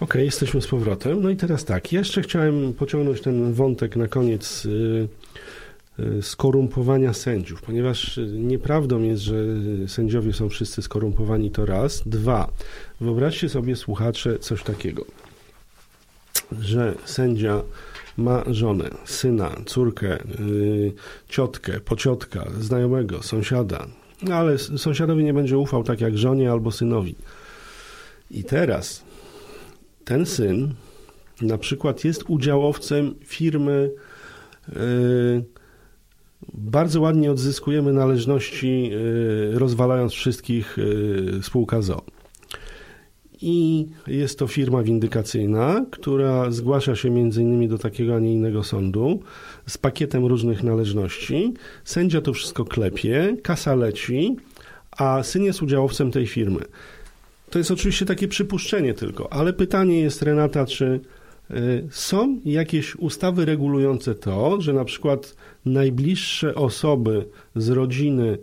Okej, jesteśmy z powrotem. No i teraz tak, jeszcze chciałem pociągnąć ten wątek na koniec skorumpowania sędziów, ponieważ nieprawdą jest, że sędziowie są wszyscy skorumpowani, to raz. Dwa, wyobraźcie sobie, słuchacze, coś takiego, że sędzia ma żonę, syna, córkę, ciotkę, pociotka, znajomego, sąsiada, no ale sąsiadowi nie będzie ufał tak jak żonie albo synowi. I teraz ten syn na przykład jest udziałowcem firmy, bardzo ładnie odzyskujemy należności, rozwalając wszystkich, spółka z o.o. I jest to firma windykacyjna, która zgłasza się m.in. do takiego, a nie innego sądu z pakietem różnych należności. Sędzia to wszystko klepie, kasa leci, a syn jest udziałowcem tej firmy. To jest oczywiście takie przypuszczenie tylko, ale pytanie jest, Renata, czy są jakieś ustawy regulujące to, że na przykład najbliższe osoby z rodziny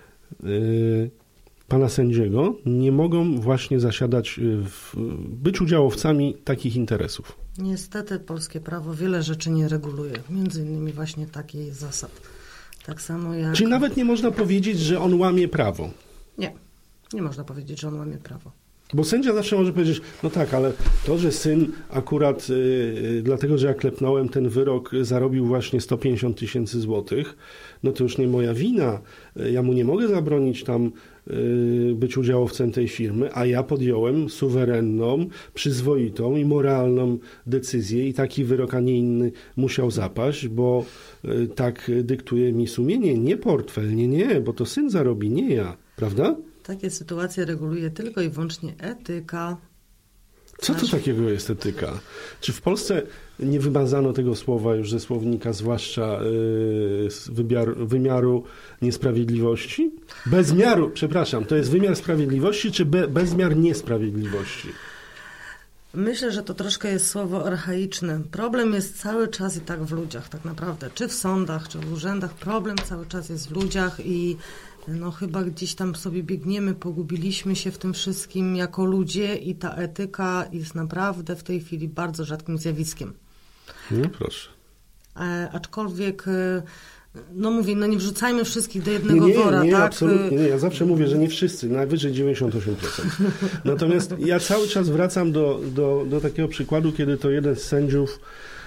pana sędziego nie mogą właśnie zasiadać, być udziałowcami takich interesów? Niestety polskie prawo wiele rzeczy nie reguluje, między innymi właśnie takich zasad. Tak samo jak... Czyli nawet nie można powiedzieć, że on łamie prawo? Nie można powiedzieć, że on łamie prawo. Bo sędzia zawsze może powiedzieć, no tak, ale to, że syn akurat, dlatego że ja klepnąłem ten wyrok, zarobił właśnie 150 000 złotych, no to już nie moja wina. Ja mu nie mogę zabronić tam być udziałowcem tej firmy, a ja podjąłem suwerenną, przyzwoitą i moralną decyzję i taki wyrok, a nie inny musiał zapaść, bo tak dyktuje mi sumienie, nie portfel, nie, bo to syn zarobi, nie ja, prawda? Takie sytuacje reguluje tylko i wyłącznie etyka. Co to takiego jest etyka? Czy w Polsce nie wymazano tego słowa już ze słownika, zwłaszcza wymiaru niesprawiedliwości? Bezmiaru, przepraszam, to jest wymiar sprawiedliwości czy bezmiar niesprawiedliwości? Myślę, że to troszkę jest słowo archaiczne. Problem jest cały czas i tak w ludziach tak naprawdę. Czy w sądach, czy w urzędach. Problem cały czas jest w ludziach i no chyba gdzieś tam sobie biegniemy, pogubiliśmy się w tym wszystkim jako ludzie i ta etyka jest naprawdę w tej chwili bardzo rzadkim zjawiskiem. No proszę. Aczkolwiek, no mówię, no nie wrzucajmy wszystkich do jednego wora. Nie, tak? Absolutnie nie. Ja zawsze mówię, że nie wszyscy, najwyżej 98%. Natomiast ja cały czas wracam do takiego przykładu, kiedy to jeden z sędziów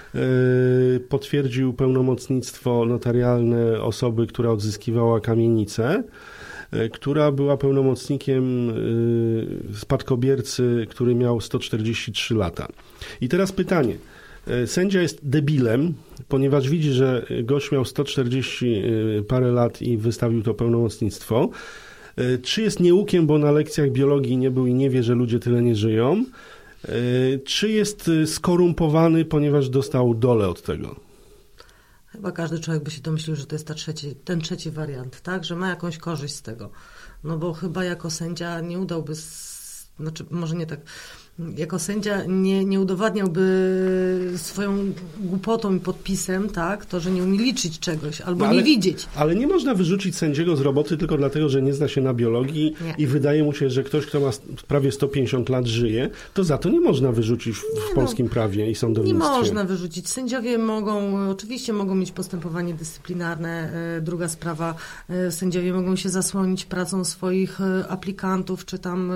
potwierdził pełnomocnictwo notarialne osoby, która odzyskiwała kamienicę, która była pełnomocnikiem spadkobiercy, który miał 143 lata. I teraz pytanie. Sędzia jest debilem, ponieważ widzi, że gość miał 140 parę lat i wystawił to pełnomocnictwo. Czy jest nieukiem, bo na lekcjach biologii nie był i nie wie, że ludzie tyle nie żyją? Czy jest skorumpowany, ponieważ dostał dolę od tego? Chyba każdy człowiek by się domyślił, że to jest ten trzeci wariant, tak? Że ma jakąś korzyść z tego. No bo chyba jako sędzia nie udałby, znaczy może nie tak, jako sędzia nie udowadniałby swoją głupotą i podpisem, tak, to, że nie umie liczyć czegoś albo nie widzieć. Ale nie można wyrzucić sędziego z roboty tylko dlatego, że nie zna się na biologii i wydaje mu się, że ktoś, kto ma prawie 150 lat żyje, to za to nie można wyrzucić w polskim prawie i sądownictwie. Nie można wyrzucić. Sędziowie oczywiście mogą mieć postępowanie dyscyplinarne. Druga sprawa, sędziowie mogą się zasłonić pracą swoich aplikantów, czy tam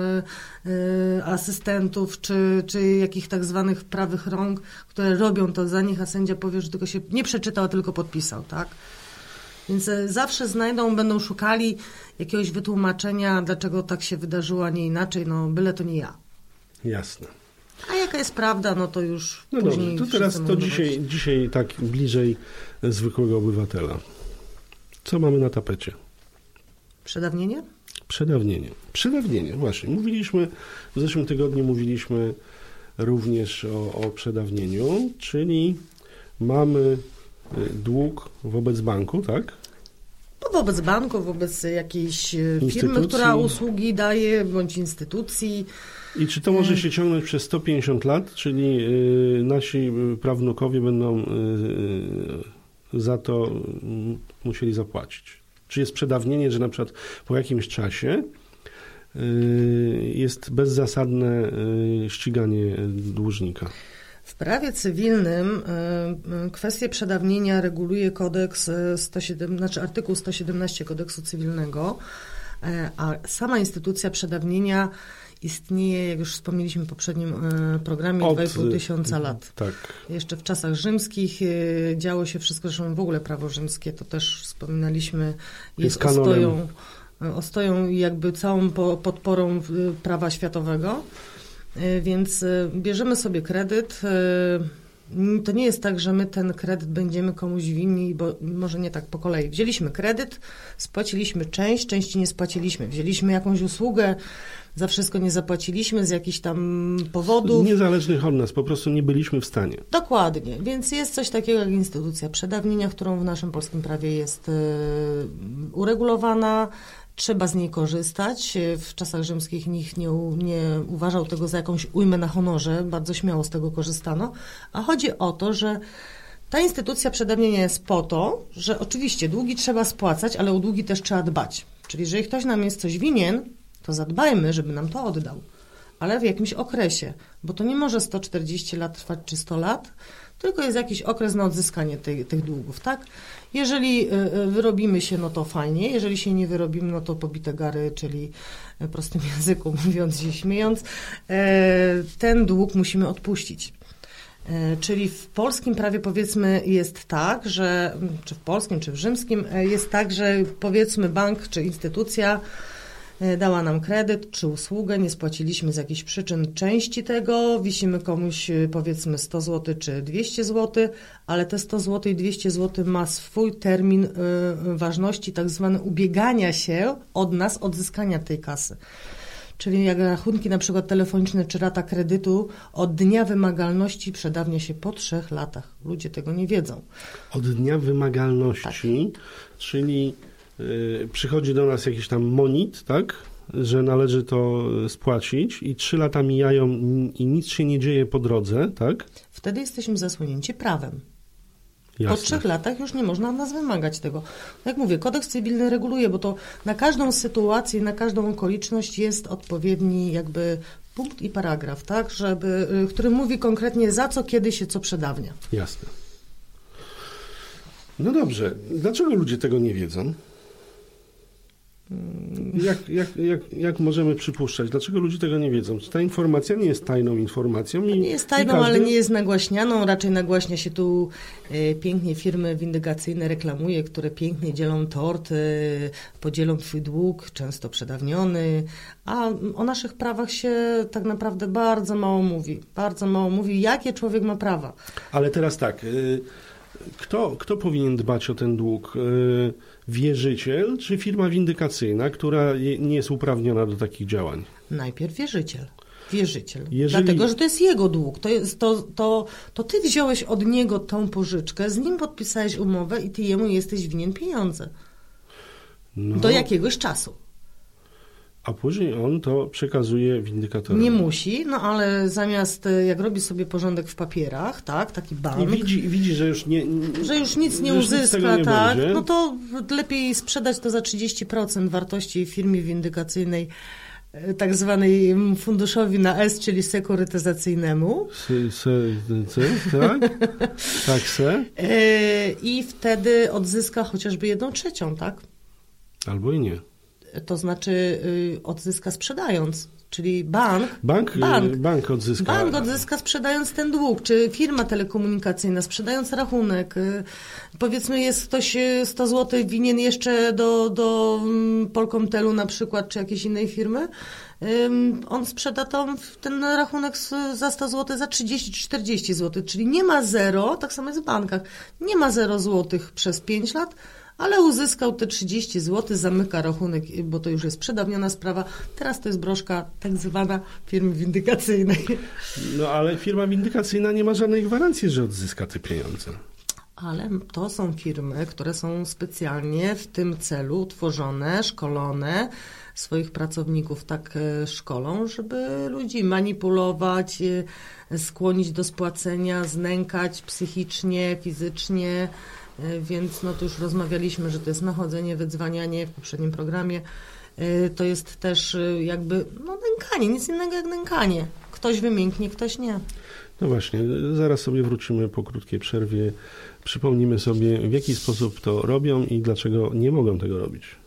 asystentów, czy jakich tak zwanych prawych rąk, które robią to za nich, a sędzia powie, że tylko się nie przeczytał, tylko podpisał, tak? Więc zawsze będą szukali jakiegoś wytłumaczenia, dlaczego tak się wydarzyło, a nie inaczej, no byle to nie ja. Jasne. A jaka jest prawda, no to już później... Dobrze, to teraz dzisiaj tak bliżej zwykłego obywatela. Co mamy na tapecie? Przedawnienie? Przedawnienie, właśnie. W zeszłym tygodniu mówiliśmy również o przedawnieniu, czyli mamy dług wobec banku, tak? Wobec banku, wobec jakiejś firmy, która usługi daje, bądź instytucji. I czy to może się ciągnąć przez 150 lat, czyli nasi prawnukowie będą za to musieli zapłacić? Czy jest przedawnienie, że na przykład po jakimś czasie jest bezzasadne ściganie dłużnika. W prawie cywilnym kwestię przedawnienia reguluje artykuł 117 Kodeksu Cywilnego, a sama instytucja przedawnienia istnieje, jak już wspomnieliśmy w poprzednim programie, 2,5 tysiąca lat. Tak. Jeszcze w czasach rzymskich działo się wszystko, zresztą w ogóle prawo rzymskie, to też wspominaliśmy, jest ostoją jakby całą podporą prawa światowego. Więc bierzemy sobie kredyt. To nie jest tak, że my ten kredyt będziemy komuś winni, bo może nie tak po kolei. Wzięliśmy kredyt, spłaciliśmy części nie spłaciliśmy. Wzięliśmy jakąś usługę, za wszystko nie zapłaciliśmy z jakichś tam powodów. Niezależnych od nas, po prostu nie byliśmy w stanie. Dokładnie, więc jest coś takiego jak instytucja przedawnienia, którą w naszym polskim prawie jest uregulowana. Trzeba z niej korzystać. W czasach rzymskich nikt nie uważał tego za jakąś ujmę na honorze. Bardzo śmiało z tego korzystano. A chodzi o to, że ta instytucja przedawnienia jest po to, że oczywiście długi trzeba spłacać, ale o długi też trzeba dbać. Czyli jeżeli ktoś nam jest coś winien, to zadbajmy, żeby nam to oddał. Ale w jakimś okresie, bo to nie może 140 lat trwać czy 100 lat, tylko jest jakiś okres na odzyskanie tych długów, tak? Jeżeli wyrobimy się, no to fajnie, jeżeli się nie wyrobimy, no to pobite gary, czyli prostym języku mówiąc i śmiejąc, ten dług musimy odpuścić. Czyli w polskim prawie powiedzmy jest tak, że, czy w polskim, czy w rzymskim jest tak, że powiedzmy bank czy instytucja dała nam kredyt czy usługę, nie spłaciliśmy z jakichś przyczyn części tego, wisimy komuś powiedzmy 100 zł czy 200 zł, ale te 100 zł i 200 zł ma swój termin ważności, tak zwany ubiegania się od nas, odzyskania tej kasy. Czyli jak rachunki na przykład telefoniczne czy rata kredytu od dnia wymagalności przedawnia się po 3 latach. Ludzie tego nie wiedzą. Od dnia wymagalności, tak. Czyli przychodzi do nas jakiś tam monit, tak, że należy to spłacić i 3 lata mijają i nic się nie dzieje po drodze, tak? Wtedy jesteśmy zasłonięci prawem. Jasne. Po 3 latach już nie można od nas wymagać tego. Jak mówię, kodeks cywilny reguluje, bo to na każdą sytuację, na każdą okoliczność jest odpowiedni jakby punkt i paragraf, tak, który mówi konkretnie za co, kiedy się co przedawnia. Jasne. No dobrze, dlaczego ludzie tego nie wiedzą? Jak możemy przypuszczać? Dlaczego ludzie tego nie wiedzą? Czy ta informacja nie jest tajną informacją? Nie jest tajną, ale nie jest nagłaśnianą. Raczej nagłaśnia się tu pięknie firmy windykacyjne reklamuje, które pięknie dzielą tort, podzielą twój dług, często przedawniony, a o naszych prawach się tak naprawdę bardzo mało mówi. Bardzo mało mówi, jakie człowiek ma prawa. Ale teraz tak, kto powinien dbać o ten dług? Wierzyciel czy firma windykacyjna, która nie jest uprawniona do takich działań? Najpierw wierzyciel. Dlatego, że to jest jego dług. To ty wziąłeś od niego tą pożyczkę, z nim podpisałeś umowę i ty jemu jesteś winien pieniądze. No. Do jakiegoś czasu. A później on to przekazuje windykatorowi. Nie musi, no ale zamiast, jak robi sobie porządek w papierach, tak, taki bank. I widzi, że już nic nie uzyska, nie tak, będzie. no to lepiej sprzedać to za 30% wartości firmie windykacyjnej, tak zwanej funduszowi na S, czyli sekurytyzacyjnemu. Tak? Tak, I wtedy odzyska chociażby 1/3, tak? Albo i nie. To znaczy odzyska sprzedając, czyli bank odzyska. Bank odzyska sprzedając ten dług, czy firma telekomunikacyjna sprzedając rachunek. Powiedzmy jest ktoś 100 zł winien jeszcze do Polkomtelu na przykład, czy jakiejś innej firmy. On sprzeda ten rachunek za 100 zł za 30 czy 40 zł, czyli nie ma zero, tak samo jest w bankach, nie ma 0 zł przez 5 lat, ale uzyskał te 30 zł, zamyka rachunek, bo to już jest przedawniona sprawa. Teraz to jest broszka tak zwana firmy windykacyjnej. No ale firma windykacyjna nie ma żadnej gwarancji, że odzyska te pieniądze. Ale to są firmy, które są specjalnie w tym celu utworzone, szkolone, swoich pracowników tak szkolą, żeby ludzi manipulować, skłonić do spłacenia, znękać psychicznie, fizycznie. Więc no to już rozmawialiśmy, że to jest nachodzenie, wydzwanianie w poprzednim programie. to jest też jakby nękanie, nic innego jak nękanie. Ktoś wymięknie, ktoś nie. No właśnie, zaraz sobie wrócimy po krótkiej przerwie. Przypomnimy sobie, w jaki sposób to robią i dlaczego nie mogą tego robić.